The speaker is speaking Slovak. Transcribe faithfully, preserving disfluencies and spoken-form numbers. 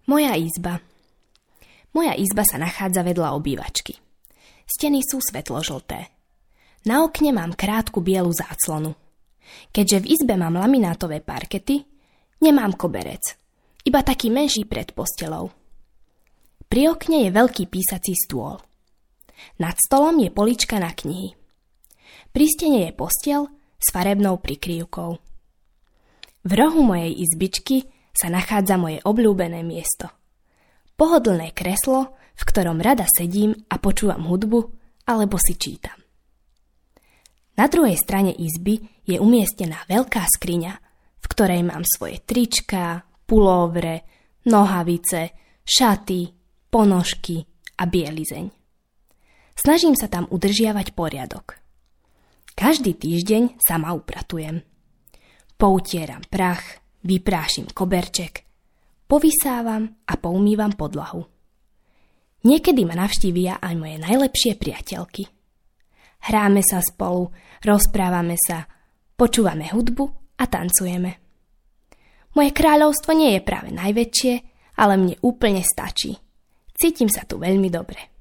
Moja izba. Moja izba sa nachádza vedľa obývačky. Steny sú svetlo-žlté. Na okne mám krátku bielu záclonu. Keďže v izbe mám laminátové parkety, nemám koberec, iba taký menší pred postelou. Pri okne je veľký písací stôl. Nad stolom je polička na knihy. Pri stene je posteľ s farebnou prikryvkou. V rohu mojej izbičky sa nachádza moje obľúbené miesto. Pohodlné kreslo, v ktorom rada sedím a počúvam hudbu alebo si čítam. Na druhej strane izby je umiestnená veľká skriňa, v ktorej mám svoje tričká, pulóvre, nohavice, šaty, ponožky a bielizeň. Snažím sa tam udržiavať poriadok. Každý týždeň sama upratujem. Poutieram prach, vyprášim koberček, povysávam a poumývam podlahu. Niekedy ma navštívia aj moje najlepšie priateľky. Hráme sa spolu, rozprávame sa, počúvame hudbu a tancujeme. Moje kráľovstvo nie je práve najväčšie, ale mne úplne stačí. Cítim sa tu veľmi dobre.